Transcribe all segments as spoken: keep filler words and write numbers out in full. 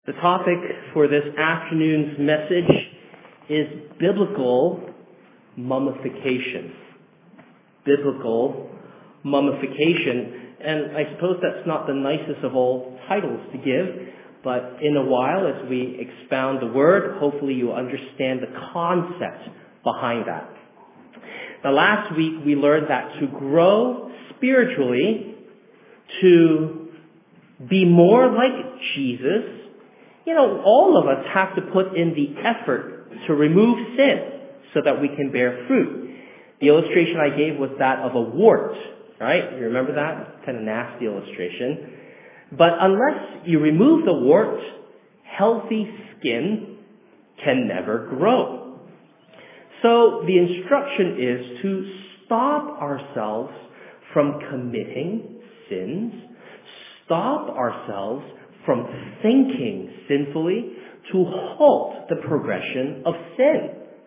The topic for this afternoon's message is biblical mummification. Biblical mummification. And I suppose that's not the nicest of all titles to give, but in a while, as we expound the word, hopefully you understand the concept behind that. Now, last week we learned that to grow spiritually, to be more like Jesus, you know, all of us have to put in the effort to remove sin so that we can bear fruit. The illustration I gave was that of a wart, right? You remember that? Kind of nasty illustration. But unless you remove the wart, healthy skin can never grow. So the instruction is to stop ourselves from committing sins, stop ourselves from thinking sinfully, to halt the progression of sin.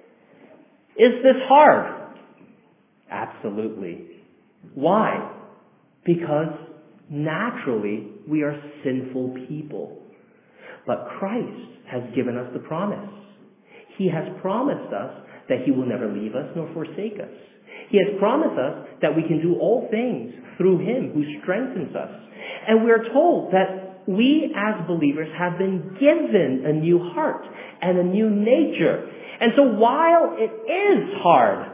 Is this hard? Absolutely. Why? Because naturally we are sinful people. But Christ has given us the promise. He has promised us that He will never leave us nor forsake us. He has promised us that we can do all things through Him who strengthens us. And we are told that we as believers have been given a new heart and a new nature. And so while it is hard,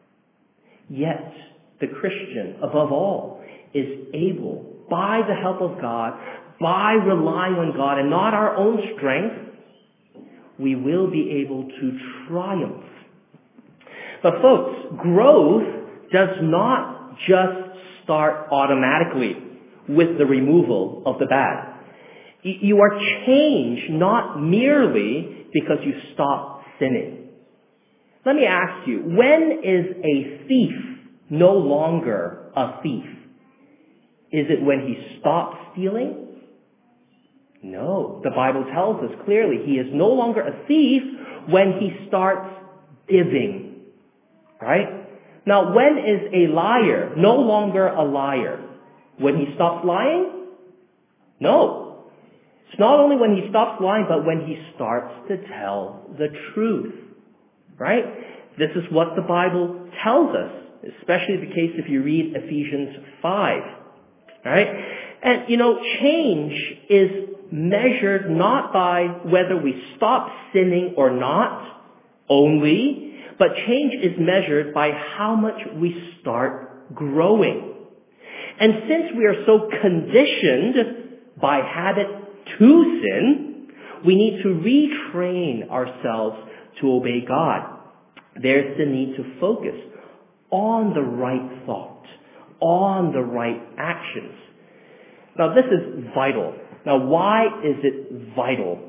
yet the Christian, above all, is able, by the help of God, by relying on God and not our own strength, we will be able to triumph. But folks, growth does not just start automatically with the removal of the bad. You are changed not merely because you stop sinning. Let me ask you, when is a thief no longer a thief? Is it when he stops stealing? No. The Bible tells us clearly he is no longer a thief when he starts giving. Right? Now, when is a liar no longer a liar? When he stops lying? No. It's not only when he stops lying, but when he starts to tell the truth. Right? This is what the Bible tells us, especially the case if you read Ephesians five. Right? And, you know, change is measured not by whether we stop sinning or not only, but change is measured by how much we start growing. And since we are so conditioned by habit to sin, we need to retrain ourselves to obey God. There's the need to focus on the right thought, on the right actions. Now, this is vital. Now, why is it vital?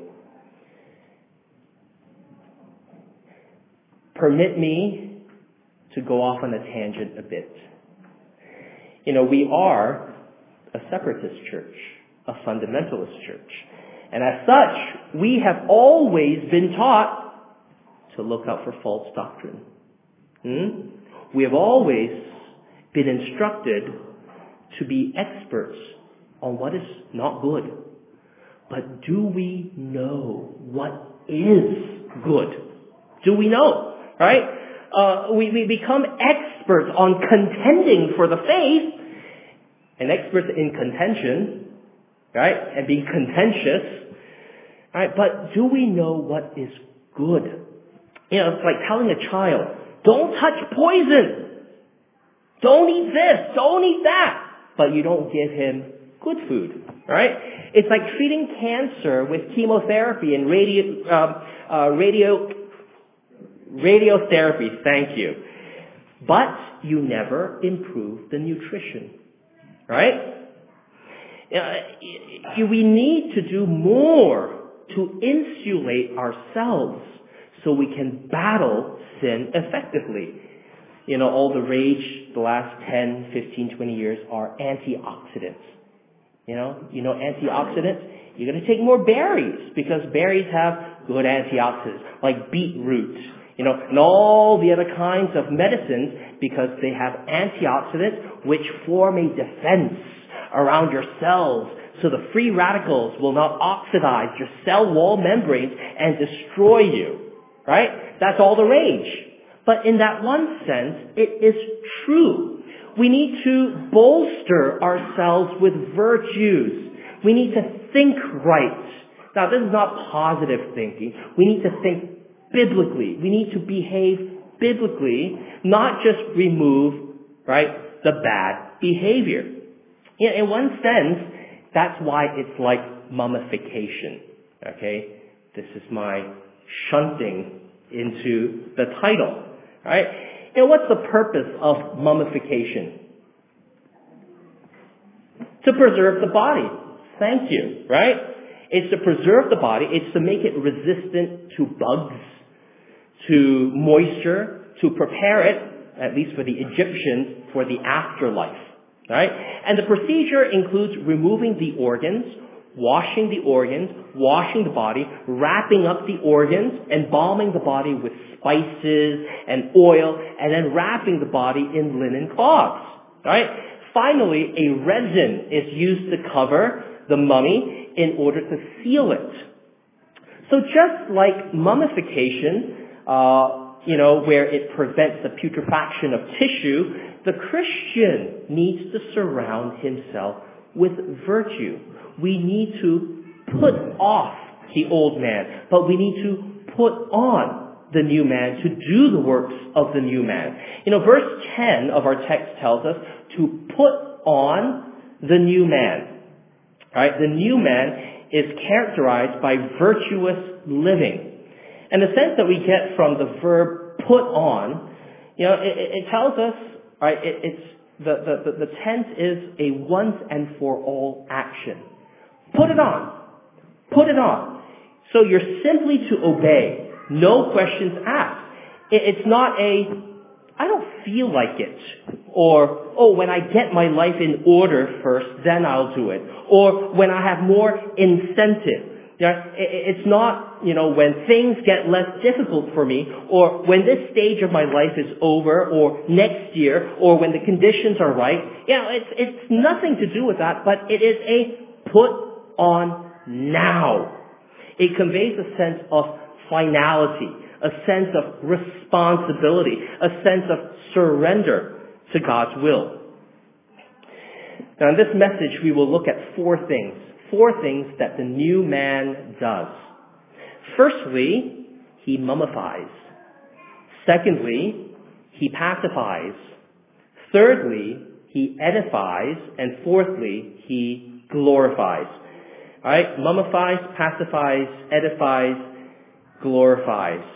Permit me to go off on a tangent a bit. You know, we are a separatist church, a fundamentalist church. And as such, we have always been taught to look out for false doctrine. Hmm? We have always been instructed to be experts on what is not good. But do we know what is good? Do we know? Right? Uh, we, we become experts on contending for the faith, and experts in contention, right? And being contentious, right? But do we know what is good? You know, it's like telling a child, don't touch poison. Don't eat this. Don't eat that. But you don't give him good food, right? It's like treating cancer with chemotherapy and radio, uh, uh, radio, radiotherapy. Thank you. But you never improve the nutrition, right? Uh, we need to do more to insulate ourselves so we can battle sin effectively. You know, all the rage the last ten, fifteen, twenty years are antioxidants. You know, you know antioxidants? You're going to take more berries because berries have good antioxidants, like beetroot, you know, and all the other kinds of medicines because they have antioxidants which form a defense around your cells so the free radicals will not oxidize your cell wall membranes and destroy you. Right? That's all the rage. But in that one sense, it is true. We need to bolster ourselves with virtues. We need to think right. Now, this is not positive thinking. We need to think biblically. We need to behave biblically, not just remove, right, the bad behavior. In, in one sense, that's why it's like mummification. Okay? This is my shunting into the title. Right? You know, what's the purpose of mummification? To preserve the body. Thank you. Right? It's to preserve the body. It's to make it resistant to bugs, to moisture, to prepare it, at least for the Egyptians, for the afterlife. Right? And the procedure includes removing the organs, washing the organs, washing the body, wrapping up the organs, embalming the body with spices and oil, and then wrapping the body in linen cloths. Right? Finally, a resin is used to cover the mummy in order to seal it. So just like mummification, uh, you know, where it prevents the putrefaction of tissue, the Christian needs to surround himself with virtue. We need to put off the old man, but we need to put on the new man to do the works of the new man. You know, verse ten of our text tells us to put on the new man. Right? The new man is characterized by virtuous living. And the sense that we get from the verb put on, you know, it, it tells us, right, it, it's the, the, the, the tense is a once and for all action. Put it on. Put it on. So you're simply to obey. No questions asked. It, it's not a, I don't feel like it. Or, oh, when I get my life in order first, then I'll do it. Or when I have more incentive. Yeah, it's not, you know, when things get less difficult for me, or when this stage of my life is over, or next year, or when the conditions are right. You know, it's, it's nothing to do with that, but it is a put on now. It conveys a sense of finality, a sense of responsibility, a sense of surrender to God's will. Now in this message we will look at four things. Four things that the new man does. Firstly, he mummifies. Secondly, he pacifies. Thirdly, he edifies. And fourthly, he glorifies. Alright, mummifies, pacifies, edifies, glorifies.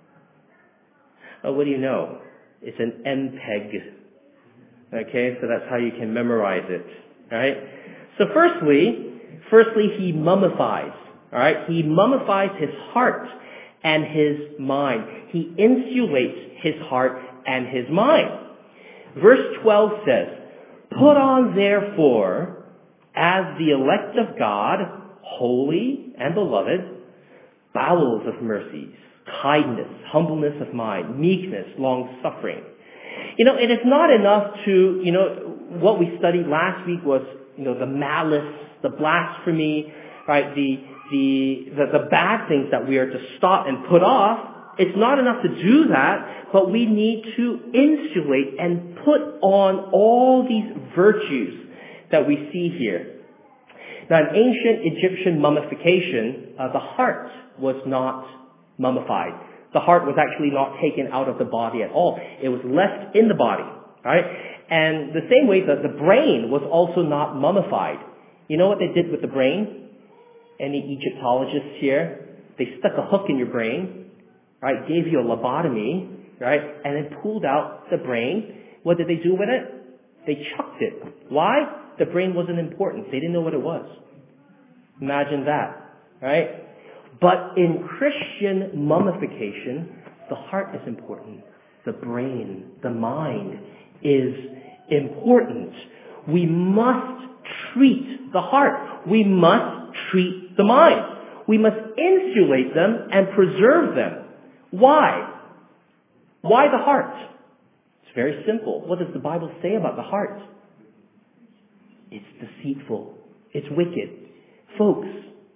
Oh, what do you know? It's an M P E G. Okay, so that's how you can memorize it. Alright? So firstly, firstly, he mummifies. Alright? He mummifies his heart and his mind. He insulates his heart and his mind. Verse twelve says, "Put on therefore, as the elect of God, holy and beloved, bowels of mercies, kindness, humbleness of mind, meekness, long-suffering." You know, it is not enough to, you know, what we studied last week was, you know, the malice, the blasphemy, right, the, the, the, the bad things that we are to stop and put off. It's not enough to do that, but we need to insulate and put on all these virtues that we see here. Now, in ancient Egyptian mummification, uh, the heart was not mummified. The heart was actually not taken out of the body at all. It was left in the body, right? And the same way that the brain was also not mummified. You know what they did with the brain? Any Egyptologists here? They stuck a hook in your brain, right? Gave you a lobotomy, right? And then pulled out the brain. What did they do with it? They chucked it. Why? The brain wasn't important. They didn't know what it was. Imagine that, right? But in Christian mummification, the heart is important. The brain, the mind is important. We must treat the heart. We must treat the mind. We must insulate them and preserve them. Why? Why the heart? It's very simple. What does the Bible say about the heart? It's deceitful. It's wicked. Folks,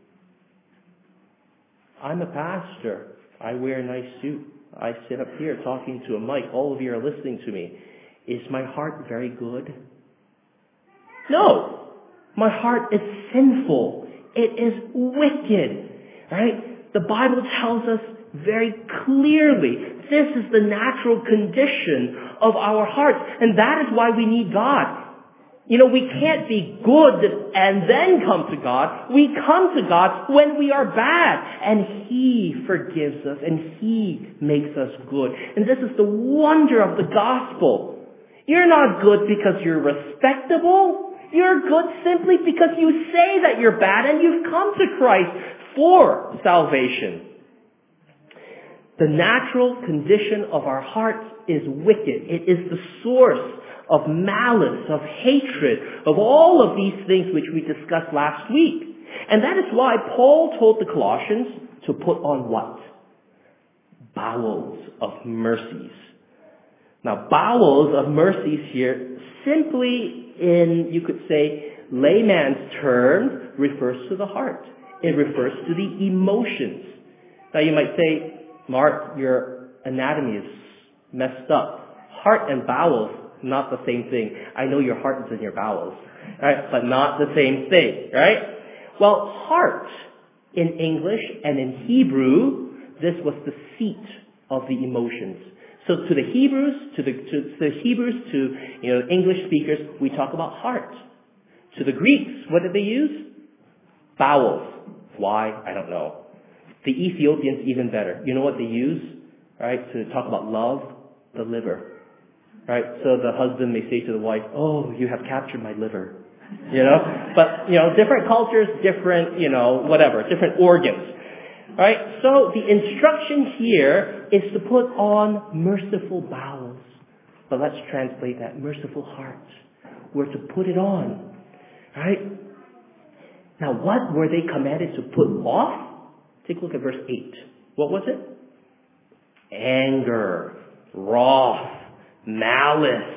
I'm a pastor. I wear a nice suit. I sit up here talking to a mic. All of you are listening to me. Is my heart very good? No. My heart is sinful. It is wicked. Right? The Bible tells us very clearly this is the natural condition of our hearts. And that is why we need God. You know, we can't be good and then come to God. We come to God when we are bad. And He forgives us and He makes us good. And this is the wonder of the gospel. You're not good because you're respectable. You're good simply because you say that you're bad and you've come to Christ for salvation. The natural condition of our hearts is wicked. It is the source of malice, of hatred, of all of these things which we discussed last week. And that is why Paul told the Colossians to put on what? Bowels of mercies. Now, bowels of mercies here, simply in, you could say, layman's terms, refers to the heart. It refers to the emotions. Now, you might say, Mark, your anatomy is messed up. Heart and bowels, not the same thing. I know your heart is in your bowels, right? But not the same thing, right? Well, heart in English and in Hebrew, this was the seat of the emotions. So to the Hebrews, to the, to, to the Hebrews, to, you know, English speakers, we talk about heart. To the Greeks, what did they use? Bowels. Why? I don't know. The Ethiopians, even better. You know what they use, right, to talk about love? The liver. Right? So the husband may say to the wife, oh, you have captured my liver. You know? But, you know, different cultures, different, you know, whatever, different organs. Right? So the instruction here is to put on merciful bowels. But let's translate that, merciful heart. We're to put it on. Right? Now, what were they commanded to put off? Take a look at verse eight. What was it? Anger, wrath, malice.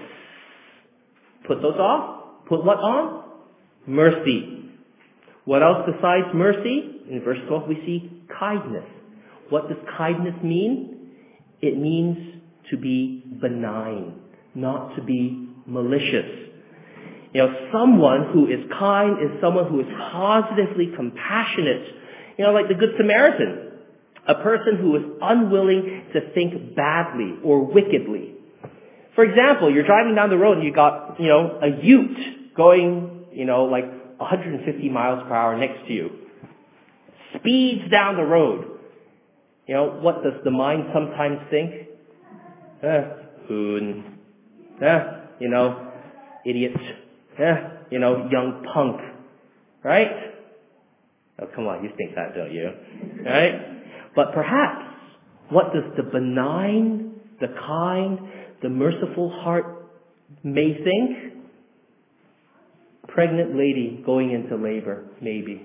Put those off. Put what on? Mercy. What else besides mercy? In verse twelve we see kindness. What does kindness mean? It means to be benign, not to be malicious. You know, someone who is kind is someone who is positively compassionate. You know, like the Good Samaritan. A person who is unwilling to think badly or wickedly. For example, you're driving down the road and you got, you know, a ute going, you know, like one hundred fifty miles per hour next to you. Speeds down the road. You know, what does the mind sometimes think? Eh, hoon. Eh, you know, idiot. Eh, you know, young punk. Right? Oh, come on, you think that, don't you? Right? But perhaps, what does the benign, the kind, the merciful heart may think? Pregnant lady going into labor, maybe.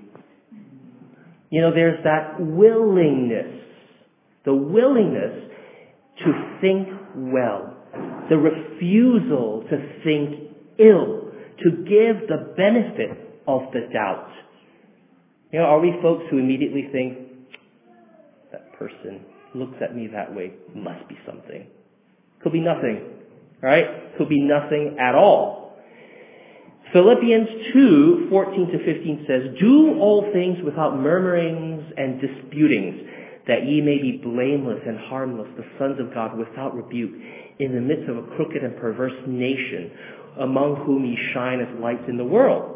You know, there's that willingness, the willingness to think well, the refusal to think ill, to give the benefit of the doubt. You know, are we folks who immediately think, that person looks at me that way, must be something. Could be nothing, right? Could be nothing at all. Philippians two, fourteen to fifteen says, do all things without murmurings and disputings, that ye may be blameless and harmless, the sons of God without rebuke, in the midst of a crooked and perverse nation, among whom ye shine as lights in the world.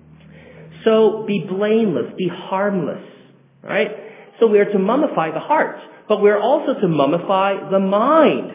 So be blameless, be harmless, right? So we are to mummify the heart, but we're also to mummify the mind.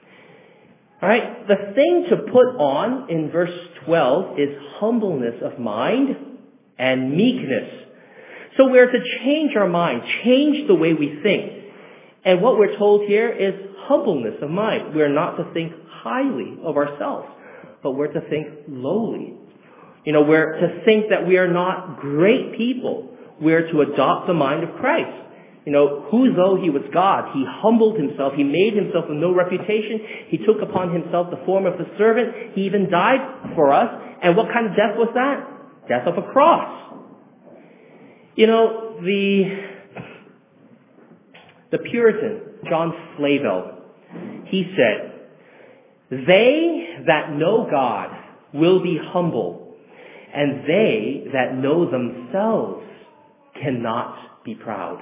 Right? The thing to put on in verse twelve is humbleness of mind and meekness. So we're to change our mind, change the way we think. And what we're told here is humbleness of mind. We're not to think highly of ourselves, but we're to think lowly. You know, we're to think that we are not great people. We're to adopt the mind of Christ. You know, who though he was God, he humbled himself, he made himself of no reputation, he took upon himself the form of a servant, he even died for us. And what kind of death was that? death of a cross. You know, the, the Puritan, John Flavel, he said, "They that know God will be humble, and they that know themselves cannot be proud."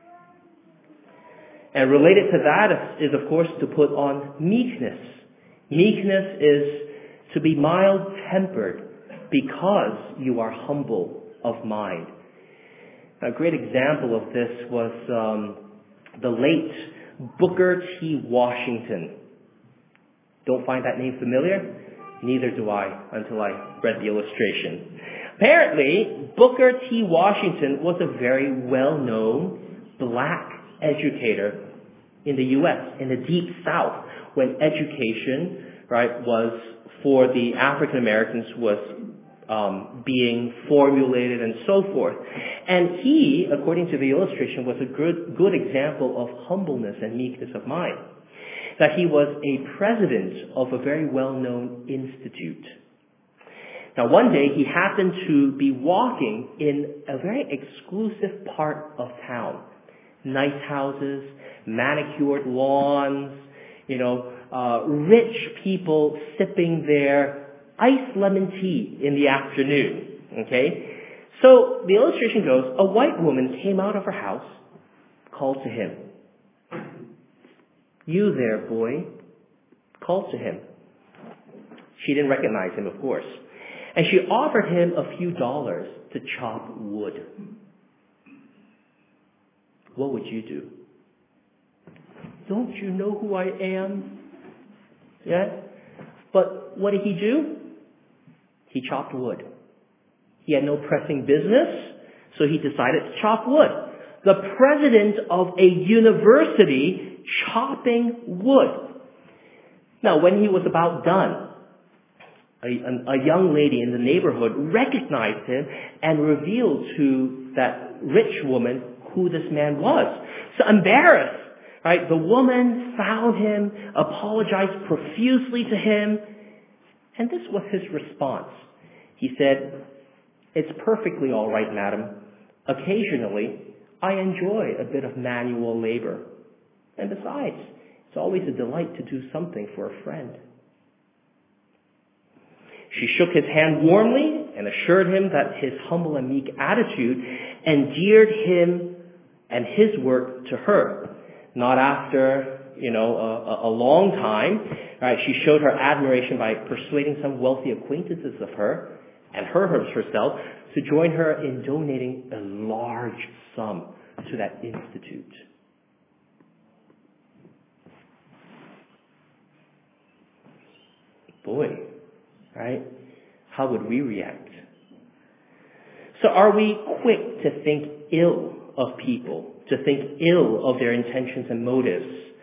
And related to that is, of course, to put on meekness. Meekness is to be mild-tempered because you are humble of mind. A great example of this was um, the late Booker T. Washington. Don't find that name familiar? Neither do I until I read the illustration. Apparently, Booker T. Washington was a very well-known black educator in the U S, in the Deep South, when education, right, was for the African Americans was um, being formulated and so forth. And he, according to the illustration, was a good, good example of humbleness and meekness of mind. That he was a president of a very well-known institute. Now, one day he happened to be walking in a very exclusive part of town. Nice houses, manicured lawns, you know, uh, rich people sipping their iced lemon tea in the afternoon. Okay? So the illustration goes, a white woman came out of her house, called to him. "You there, boy," called to him. She didn't recognize him, of course. And she offered him a few dollars to chop wood. What would you do? "Don't you know who I am?" Yeah? But what did he do? He chopped wood. He had no pressing business, so he decided to chop wood. The president of a university chopping wood. Now, when he was about done, a, a, a young lady in the neighborhood recognized him and revealed to that rich woman who this man was. So embarrassed, right? The woman found him, apologized profusely to him, and this was his response. He said, "It's perfectly all right, madam. Occasionally, I enjoy a bit of manual labor. And besides, it's always a delight to do something for a friend." She shook his hand warmly and assured him that his humble and meek attitude endeared him and his work to her. Not after, you know, a, a long time, right, she showed her admiration by persuading some wealthy acquaintances of her and her herself to join her in donating a large sum to that institute. Boy, right? How would we react? So are we quick to think ill of people, to think ill of their intentions and motives?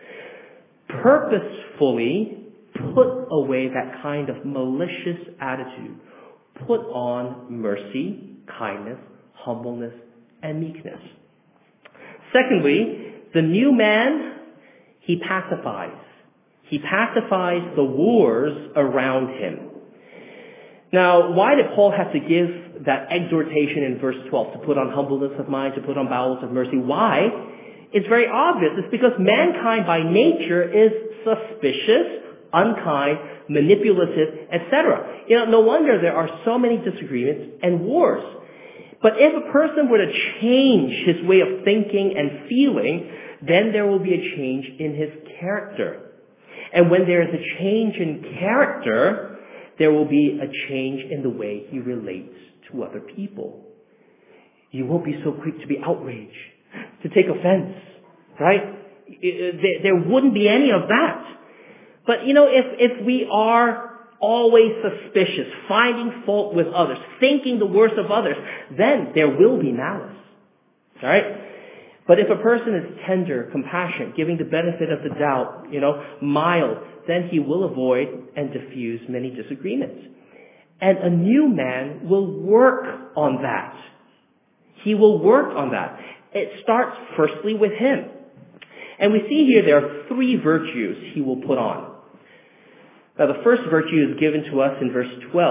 Purposefully put away that kind of malicious attitude. Put on mercy, kindness, humbleness, and meekness. Secondly, the new man, he pacifies. He pacifies the wars around him. Now, why did Paul have to give that exhortation in verse twelve to put on humbleness of mind, to put on bowels of mercy? Why? It's very obvious. It's because mankind by nature is suspicious, unkind, manipulative, et cetera. You know, no wonder there are so many disagreements and wars. But if a person were to change his way of thinking and feeling, then there will be a change in his character. And when there is a change in character, there will be a change in the way he relates to other people. You won't be so quick to be outraged, to take offense, right? There wouldn't be any of that. But, you know, if, if we are always suspicious, finding fault with others, thinking the worst of others, then there will be malice, all right? But if a person is tender, compassionate, giving the benefit of the doubt, you know, mild, then he will avoid and diffuse many disagreements. And a new man will work on that. He will work on that. It starts firstly with him. And we see here there are three virtues he will put on. Now the first virtue is given to us in verse twelve.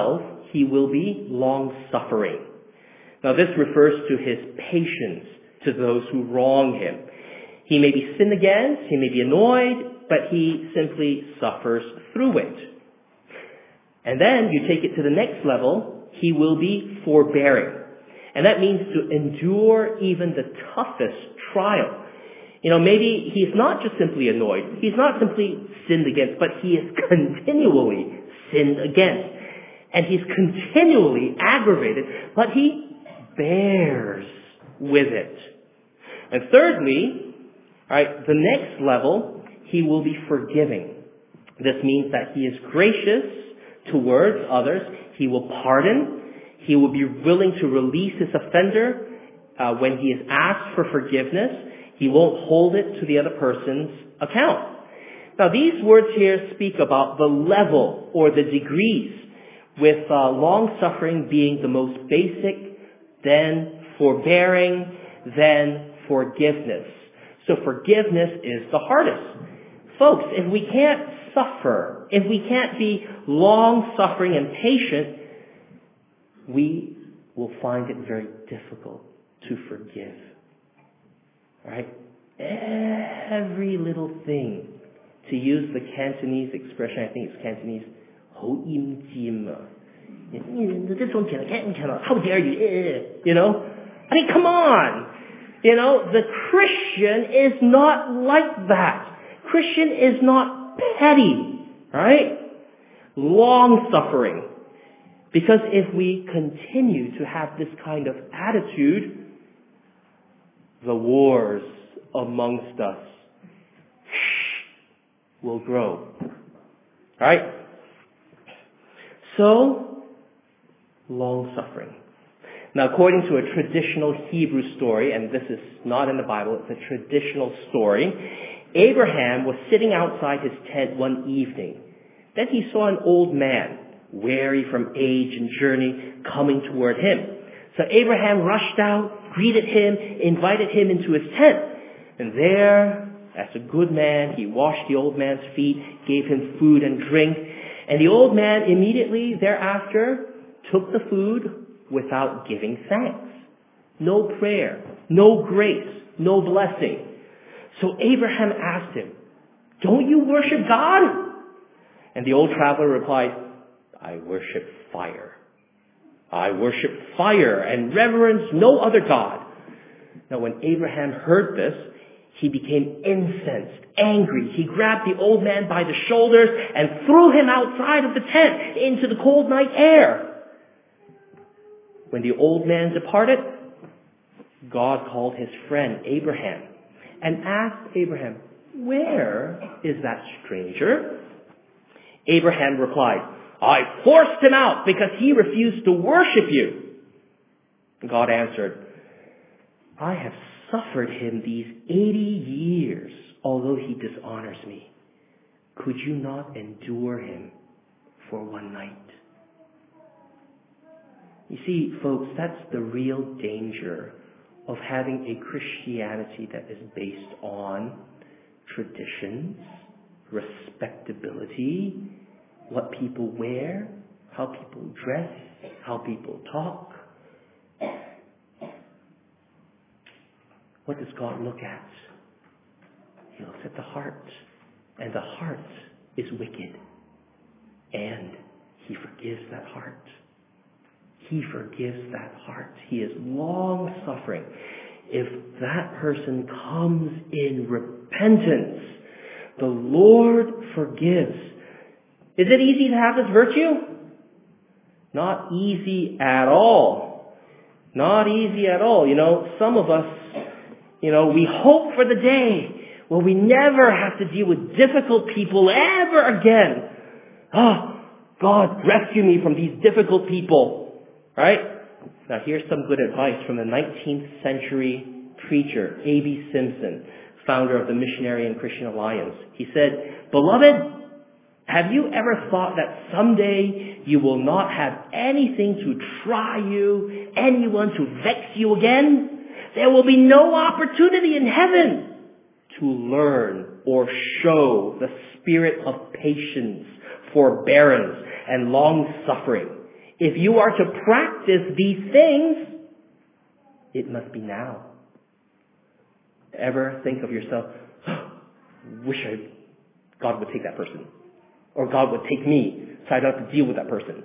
he will be long-suffering. Now this refers to his patience to those who wrong him. He may be sinned against, he may be annoyed, but he simply suffers through it. And then you take it to the next level, he will be forbearing. And that means to endure even the toughest trial. You know, maybe he's not just simply annoyed, he's not simply sinned against, but he is continually sinned against. And he's continually aggravated, but he bears with it. And thirdly, right, the next level, he will be forgiving. This means that he is gracious towards others. He will pardon. He will be willing to release his offender uh, when he is asked for forgiveness. He won't hold it to the other person's account. Now, these words here speak about the level or the degrees, with uh, long-suffering being the most basic, then forbearing, then forgiveness. So forgiveness is the hardest. Folks, if we can't suffer, if we can't be long-suffering and patient, we will find it very difficult to forgive. Right? Every little thing, to use the Cantonese expression, I think it's Cantonese, 好厭尖啊. This one cannot, cannot, how dare you, you know? I mean, come on! You know, the Christian is not like that. Christian is not petty, right? Long-suffering. Because if we continue to have this kind of attitude, the wars amongst us will grow. Right? So, long-suffering. Now, according to a traditional Hebrew story, and this is not in the Bible, it's a traditional story, Abraham was sitting outside his tent one evening. Then he saw an old man, weary from age and journey, coming toward him. So Abraham rushed out, greeted him, invited him into his tent. And there, as a good man, he washed the old man's feet, gave him food and drink. And the old man immediately thereafter took the food without giving thanks. No prayer, no grace, no blessing. So Abraham asked him, "Don't you worship God?" And the old traveler replied, "I worship fire. I worship fire and reverence no other God." Now when Abraham heard this, he became incensed, angry. He grabbed the old man by the shoulders and threw him outside of the tent into the cold night air. When the old man departed, God called his friend Abraham and asked Abraham, "Where is that stranger?" Abraham replied, "I forced him out because he refused to worship you." God answered, "I have suffered him these eighty years, although he dishonors me. Could you not endure him for one night?" You see, folks, that's the real danger of having a Christianity that is based on traditions, respectability, what people wear, how people dress, how people talk. What does God look at? He looks at the heart. And the heart is wicked. And He forgives that heart. He forgives that heart. He is long-suffering. If that person comes in repentance, the Lord forgives. Is it easy to have this virtue? Not easy at all. Not easy at all. You know, some of us, you know, we hope for the day where we never have to deal with difficult people ever again. Oh, God, rescue me from these difficult people. Right? Now here's some good advice from the nineteenth century preacher, A B Simpson, founder of the Missionary and Christian Alliance. He said, "Beloved, have you ever thought that someday you will not have anything to try you, anyone to vex you again? There will be no opportunity in heaven to learn or show the spirit of patience, forbearance, and long-suffering. If you are to practice these things, it must be now. Ever think of yourself, oh, wish I, God would take that person. Or God would take me so I don't have to deal with that person.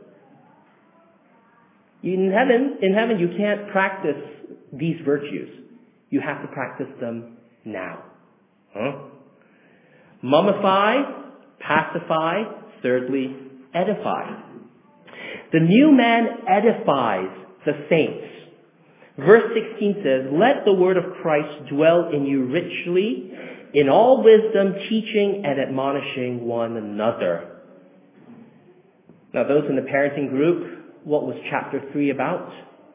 In heaven, in heaven you can't practice these virtues. You have to practice them now. Huh? Mummify, pacify, thirdly, edify. The new man edifies the saints. Verse sixteen says, let the word of Christ dwell in you richly, in all wisdom, teaching and admonishing one another. Now those in the parenting group, what was chapter three about?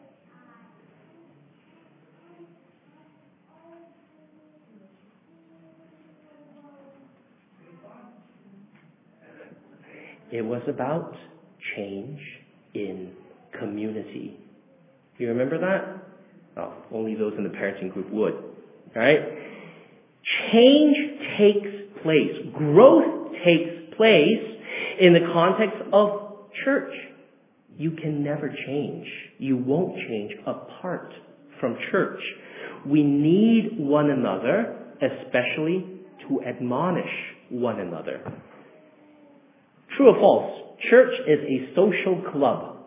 It was about change in community. You remember that? Oh, only those in the parenting group would. Right? Change takes place. Growth takes place in the context of church. You can never change. You won't change apart from church. We need one another, especially to admonish one another. True or false? Church is a social club.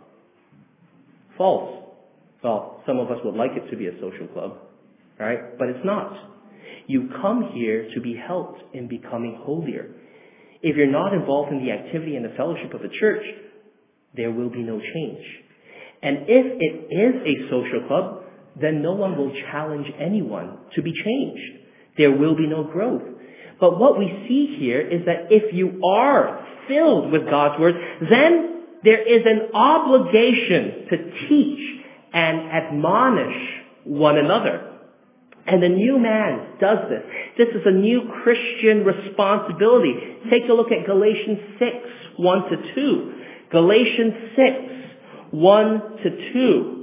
False. Well, some of us would like it to be a social club, right? But it's not. You come here to be helped in becoming holier. If you're not involved in the activity and the fellowship of the church, there will be no change. And if it is a social club, then no one will challenge anyone to be changed. There will be no growth. But what we see here is that if you are filled with God's Word, then there is an obligation to teach and admonish one another. And the new man does this. This is a new Christian responsibility. Take a look at Galatians six, one to two. Galatians six, one to two.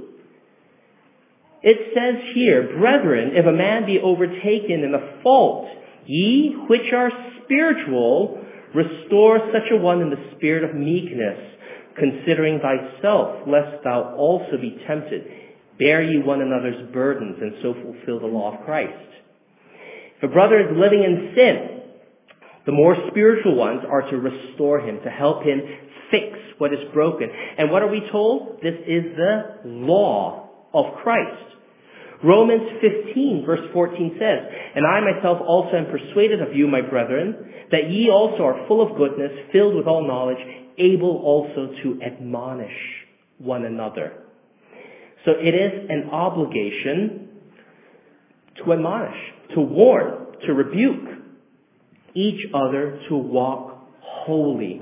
It says here, brethren, if a man be overtaken in a fault, ye which are spiritual, restore such a one in the spirit of meekness, considering thyself, lest thou also be tempted. Bear ye one another's burdens, and so fulfill the law of Christ. If a brother is living in sin, the more spiritual ones are to restore him, to help him fix what is broken. And what are we told? This is the law of Christ. Romans fifteen verse fourteen says, and I myself also am persuaded of you, my brethren, that ye also are full of goodness, filled with all knowledge, able also to admonish one another. So it is an obligation to admonish, to warn, to rebuke each other to walk holy.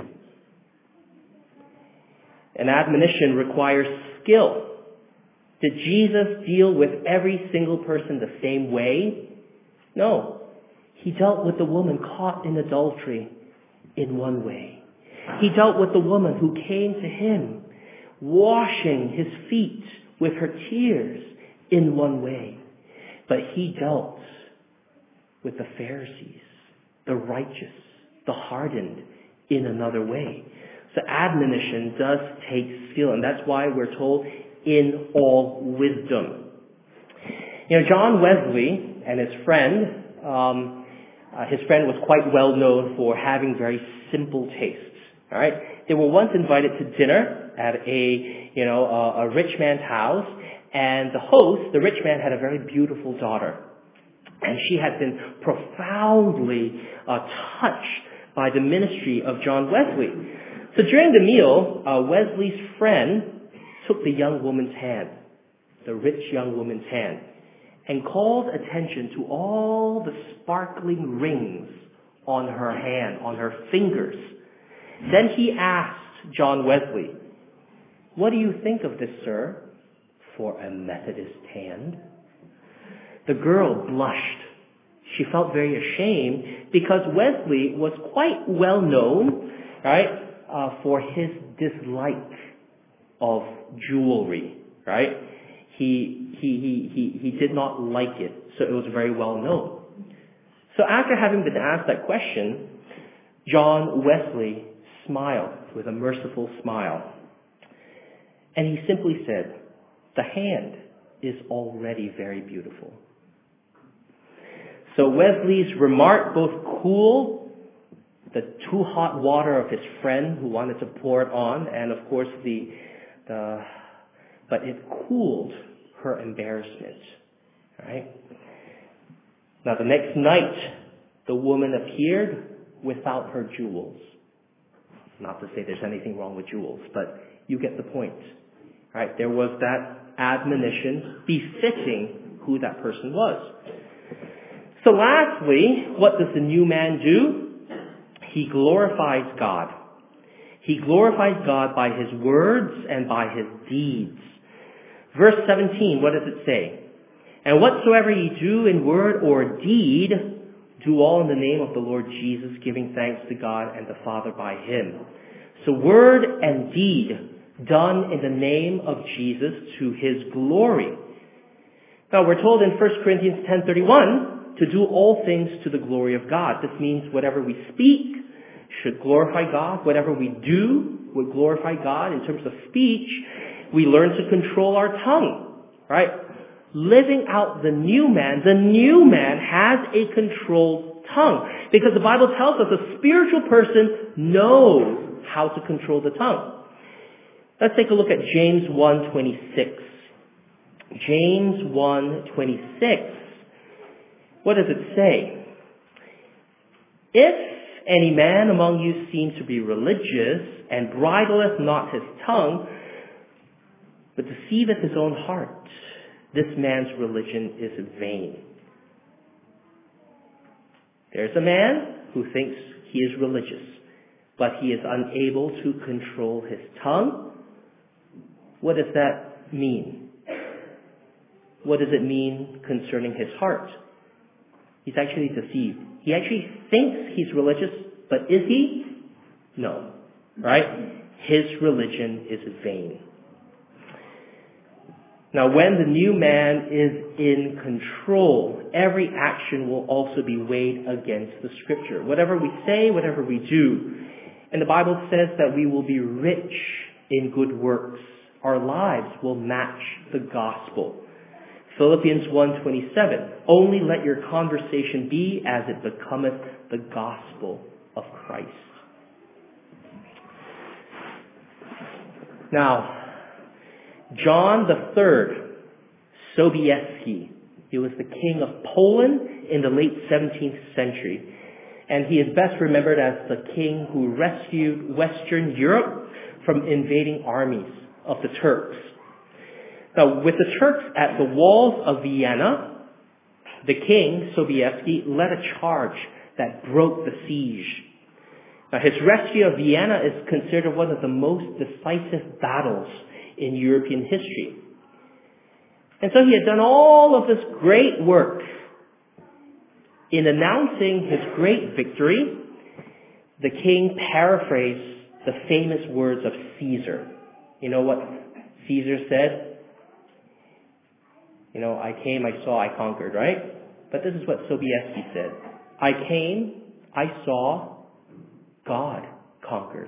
An admonition requires skill. Did Jesus deal with every single person the same way? No. He dealt with the woman caught in adultery in one way. He dealt with the woman who came to him, washing his feet with her tears in one way. But he dealt with the Pharisees, the righteous, the hardened in another way. So admonition does take skill, and that's why we're told in all wisdom. You know, John Wesley and his friend, um, uh, his friend was quite well known for having very simple tastes. All right, they were once invited to dinner at a, you know, a, a rich man's house, and the host, the rich man, had a very beautiful daughter, and she had been profoundly uh, touched by the ministry of John Wesley. So during the meal, uh, Wesley's friend took the young woman's hand, the rich young woman's hand, and called attention to all the sparkling rings on her hand, on her fingers. Then he asked John Wesley, "What do you think of this, sir, for a Methodist hand?" The girl blushed. She felt very ashamed because Wesley was quite well known, right, uh, for his dislike of jewelry, right? He, he, he, he, he did not like it, so it was very well known. So after having been asked that question, John Wesley smiled with a merciful smile. And he simply said, the hand is already very beautiful. So Wesley's remark both cooled the too hot water of his friend who wanted to pour it on, and of course the, the but it cooled her embarrassment. Right? Now the next night, the woman appeared without her jewels. Not to say there's anything wrong with jewels, but you get the point. Right? There was that admonition befitting who that person was. So lastly, what does the new man do? He glorifies God. He glorifies God by his words and by his deeds. Verse seventeen, what does it say? And whatsoever ye do in word or deed, do all in the name of the Lord Jesus, giving thanks to God and the Father by him. So word and deed done in the name of Jesus to his glory. Now we're told in First Corinthians ten thirty-one to do all things to the glory of God. This means whatever we speak should glorify God. Whatever we do would glorify God. In terms of speech, we learn to control our tongue, right? Living out the new man, the new man has a controlled tongue. Because the Bible tells us a spiritual person knows how to control the tongue. Let's take a look at James one twenty-six. James one twenty-six. What does it say? If any man among you seem to be religious, and bridleth not his tongue, but deceiveth his own heart, this man's religion is vain. There's a man who thinks he is religious, but he is unable to control his tongue. What does that mean? What does it mean concerning his heart? He's actually deceived. He actually thinks he's religious, but is he? No. Right? His religion is vain. Now, when the new man is in control, every action will also be weighed against the Scripture. Whatever we say, whatever we do. And the Bible says that we will be rich in good works. Our lives will match the gospel. Philippians one twenty-seven, only let your conversation be as it becometh the gospel of Christ. Now, John the Third, Sobieski, he was the king of Poland in the late seventeenth century. And he is best remembered as the king who rescued Western Europe from invading armies of the Turks. Now, with the Turks at the walls of Vienna, the king, Sobieski, led a charge that broke the siege. Now, his rescue of Vienna is considered one of the most decisive battles in European history. And so he had done all of this great work. In announcing his great victory, the king paraphrased the famous words of Caesar. You know what Caesar said? You know, I came, I saw, I conquered, right? But this is what Sobieski said. I came, I saw, God conquered.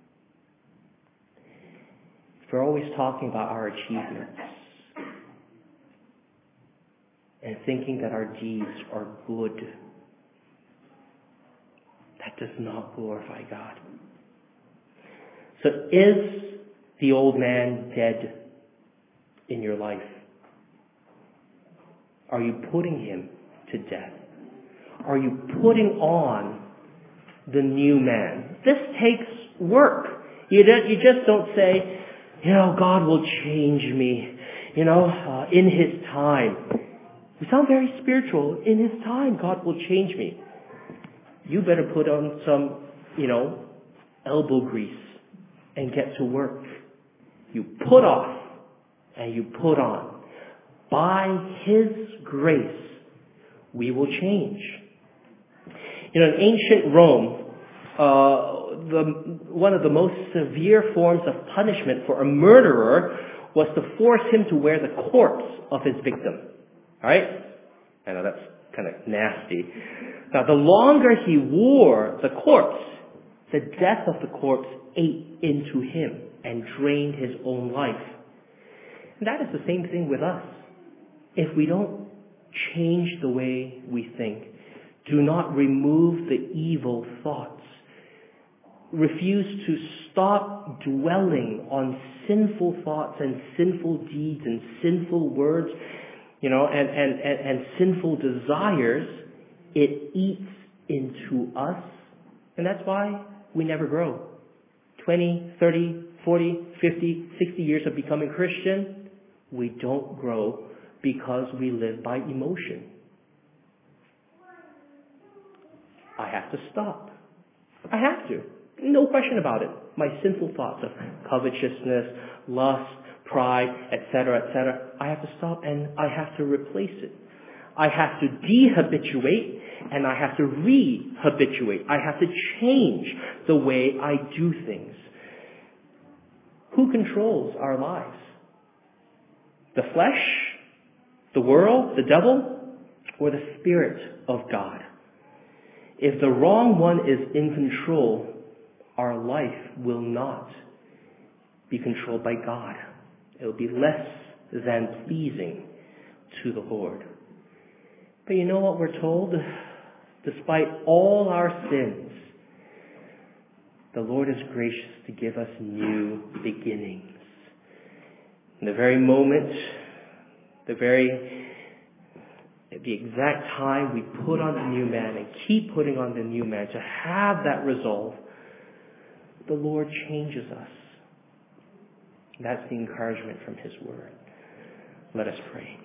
We're always talking about our achievements and thinking that our deeds are good. That does not glorify God. So is the old man dead in your life? Are you putting him to death? Are you putting on the new man? This takes work. You don't, you just don't say, you know, God will change me, you know, uh, in his time. We sound very spiritual. In his time, God will change me. You better put on some, you know, elbow grease and get to work. You put off and you put on. By his grace, we will change. You know, in ancient Rome, uh, the, one of the most severe forms of punishment for a murderer was to force him to wear the corpse of his victim. All right? I know that's kind of nasty. Now, the longer he wore the corpse, the death of the corpse ate into him. and drained his own life. And that is the same thing with us. If we don't change the way we think, do not remove the evil thoughts, refuse to stop dwelling on sinful thoughts and sinful deeds and sinful words, you know, and, and, and, and sinful desires, it eats into us. And that's why we never grow. twenty, thirty, forty, fifty, sixty years of becoming Christian, we don't grow because we live by emotion. I have to stop. I have to. No question about it. My sinful thoughts of covetousness, lust, pride, et cetera, et cetera, I have to stop and I have to replace it. I have to dehabituate and I have to rehabituate. I have to change the way I do things. Who controls our lives? The flesh, the world, the devil, or the Spirit of God? If the wrong one is in control, our life will not be controlled by God. It will be less than pleasing to the Lord. But you know what we're told? Despite all our sins, the Lord is gracious to give us new beginnings. In the very moment, the very, the exact time we put on the new man and keep putting on the new man to have that resolve, the Lord changes us. That's the encouragement from His Word. Let us pray.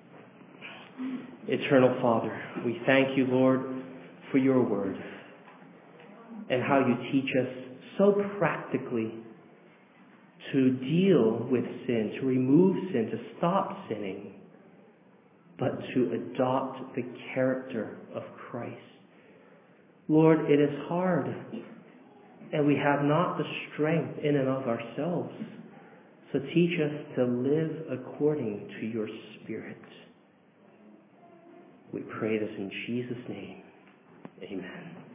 Eternal Father, we thank you, Lord, for your Word and how you teach us so practically to deal with sin, to remove sin, to stop sinning, but to adopt the character of Christ. Lord, it is hard, and we have not the strength in and of ourselves. So teach us to live according to your Spirit. We pray this in Jesus' name. Amen.